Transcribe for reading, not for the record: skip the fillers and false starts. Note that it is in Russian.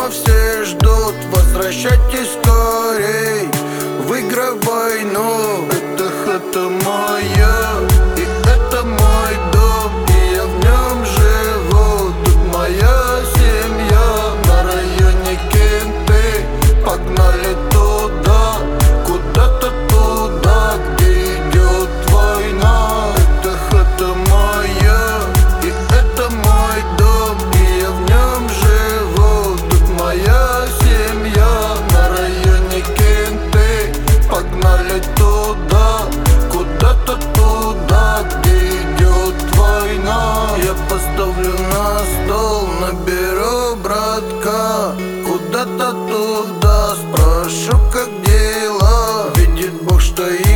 дома все ждут, возвращайтесь скорей. Выиграй войну, эта хата моя, и это мой дом, и я в нем живу. Тут моя семья, на районе кенты. Погнали туда, куда-то туда, где идет война. Это хата моя, и это мой дом, и я в нем живу. Тут моя семья, на районе кенты. Погнали туда, куда-то туда, где идет война. Я поставлю на стол, наберу братка. Куда-то туда, спрошу, как дела. Видит Бог, что